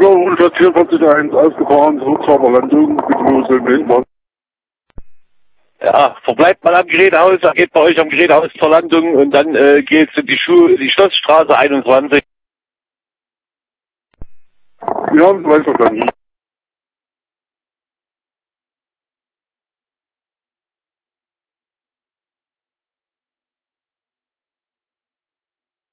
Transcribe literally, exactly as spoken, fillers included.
Blau, Stadt vierundvierzig eins ausgefahren, zurück zur Landung, bitte los im Hintermann. Ja, verbleibt mal am Gerätehaus, da geht bei euch am Gerätehaus zur Landung und dann äh, geht's in die Schuh, die Schlossstraße einundzwanzig. Wir haben es weiter verstanden.